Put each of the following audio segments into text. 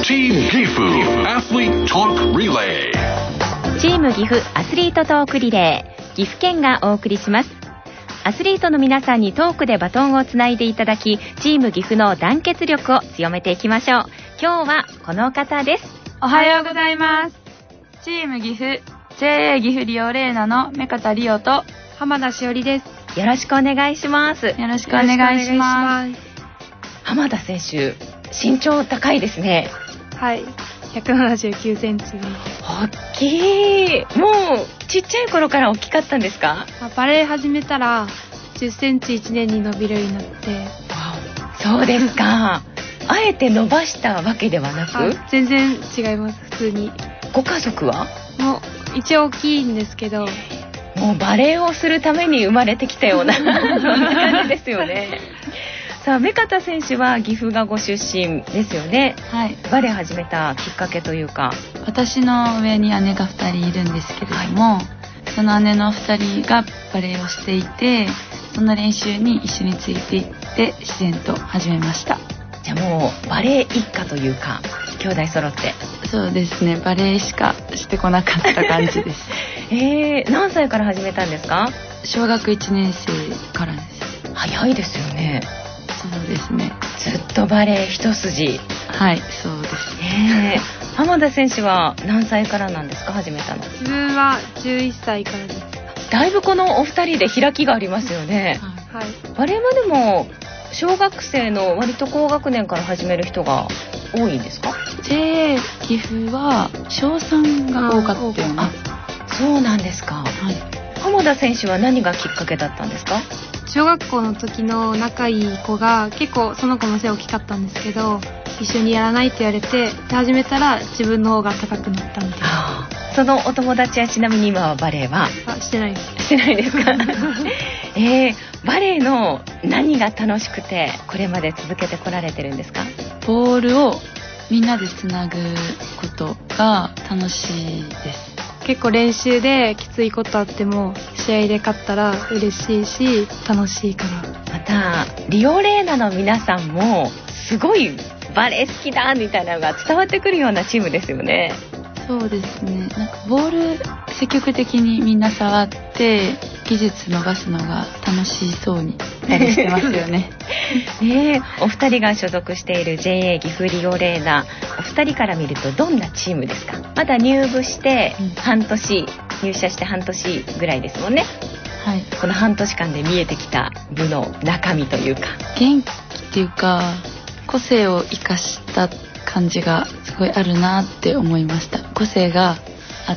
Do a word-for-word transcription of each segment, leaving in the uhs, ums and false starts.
Team Gifu Athlete Talk Relay。 チーム岐阜アスリートトークリレー、岐阜県がお送りします。アスリートの皆さんにトークでバトンをつないでいただき、チーム岐阜の団結力を強めていきましょう。今日はこの方です。 おはようございます。チーム岐阜 ジェーエー 岐阜リオレーナの目方理央と浜田しおりです。 よろしくお願いします。 よろしくお願いします。 浜田選手、身長高いですね。 はい、ひゃくななじゅうきゅうセンチです。 大きい。もうちっちゃい頃から大きかったんですか？ バレエ始めたらじゅっセンチいちねんに伸びるようになって。 そうですか。あえて伸ばしたわけではなく？ 全然違います。普通に。 ご家族は？ もう一応大きいんですけど、 もうバレエをするために生まれてきたようなそんな感じですよね。さあ、目方選手は岐阜がご出身ですよね。 はい。 バレエ始めたきっかけというか。 私の上に姉がふたりいるんですけれども、はい、その姉のふたりがバレエをしていて、その練習に一緒についていって自然と始めました。 じゃあもうバレエ一家というか、兄弟揃って。 そうですね、バレエしかしてこなかった感じです。 えー、何歳から始めたんですか？ 小学いちねん生からです。 早いですよね。 そうですね。 ずっとバレエ一筋。 はい、そうですね。浜田選手は何歳からなんですか、始めたの？ 自分はじゅういっさいからです。 だいぶこのお二人で開きがありますよね。 はい。 バレエはでも小学生の割と高学年から始める人が多いんですか？ ジェーエー 岐阜は小さんが多かったよね。 あ、そうなんですか。はい。浜田選手は何がきっかけだったんですか？ 小学校の時の仲いい子が結構その子の背大きかったんですけど、一緒にやらないって言われて始めたら自分の方が高くなったみたいな。 そのお友達はちなみに今はバレエは？ あ、してないです。 してないですか？えー、バレエの何が楽しくてこれまで続けてこられてるんですか？ ボールをみんなでつなぐことが楽しいです。 結構練習できついことあっても試合で勝ったら嬉しいし楽しいから。 またリオレーナの皆さんもすごいバレエ好きだみたいなのが伝わってくるようなチームですよね。 そうですね、なんかボール積極的にみんな触って技術伸ばすのが楽しそうになりしてますよね。 ねえ、お二人が所属している ジェーエー 岐阜リオレーナ、お二人から見るとどんなチームですか？まだ入部して半年、うん、入社して半年ぐらいですもんね。 はい。 この半年間で見えてきた部の中身というか、 元気っていうか個性を生かした感じがすごいあるなって思いました。個性があって、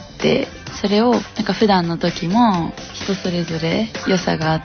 それをなんか普段の時も人それぞれ良さがあって、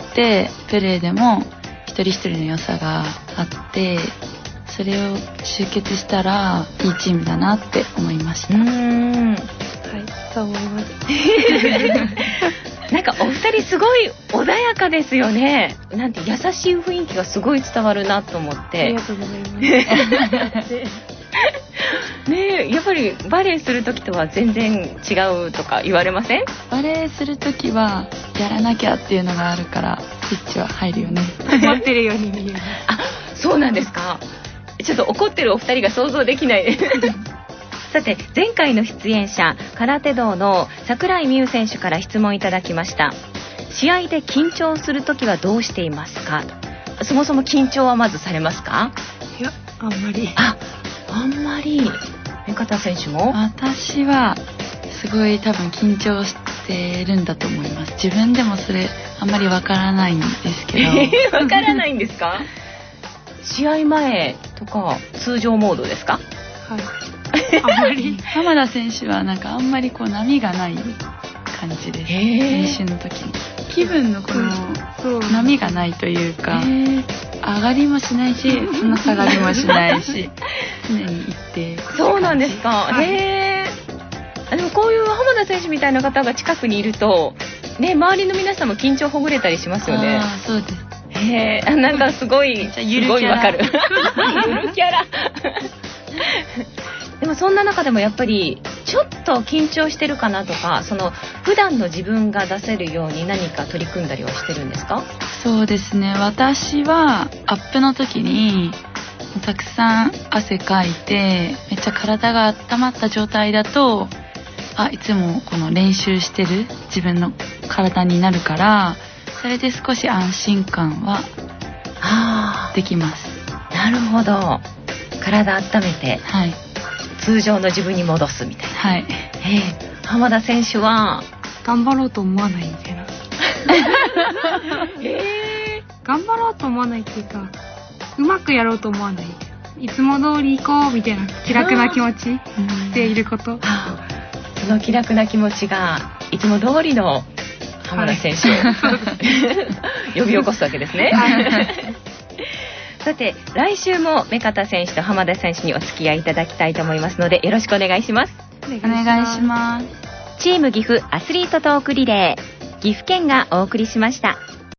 プレーでも一人一人の良さがあって、それを集結したらいいチームだなって思いました。うーん、はい、そう思います。 なんかお二人すごい穏やかですよね。なんて優しい雰囲気がすごい伝わるなと思って。 ありがとうございます。 ねえ、やっぱりバレエする時とは全然違うとか言われません？ バレエする時はやらなきゃっていうのがあるからスイッチは入るよね。 怒ってるように見える。 あ、そうなんですか。ちょっと怒ってるお二人が想像できないさて、前回の出演者空手道の櫻井美優選手から質問いただきました。試合で緊張する時はどうしていますか？そもそも緊張はまずされますか？ いや、あんまり。 あ、あんまり。目方選手も？ 私はすごい多分緊張してるんだと思います。自分でもそれあんまりわからないんですけど。 わからないんですか？試合前とか通常モードですか？ はい。あまり浜田選手はなんかあんまりこう波がない感じです。練習の時に気分のこの波がないというか、上がりもしないしそんな下がりもしないし常に一定。 そうなんですか。へー。でもこういう浜田選手みたいな方が近くにいるとね、周りの皆さんも緊張ほぐれたりしますよね。 あ、そうです。 へー、なんかすごいゆるキャラ、 すごいわかる。ゆるキャラ。でもそんな中でもやっぱりちょっと緊張してるかなとか、その普段の自分が出せるように何か取り組んだりはしてるんですか？ そうですね、私はアップの時にたくさん汗かいてめっちゃ体が温まった状態だと、あ、いつもこの練習してる自分の体になるから、それで少し安心感はできます。 なるほど。体温めて、はい、通常の自分に戻すみたいな。 はい。 えー、浜田選手は頑張ろうと思わないみたいな。えー、頑張ろうと思わないっていうか、うまくやろうと思わない。いつも通り行こうみたいな気楽な気持ちでいること。 その気楽な気持ちがいつも通りの浜田選手を、はい、呼び起こすわけですね。さて来週も目片選手と浜田選手にお付き合いいただきたいと思いますので、よろしくお願いします。 お願いします。 チーム岐阜アスリートトークリレー、岐阜県がお送りしました。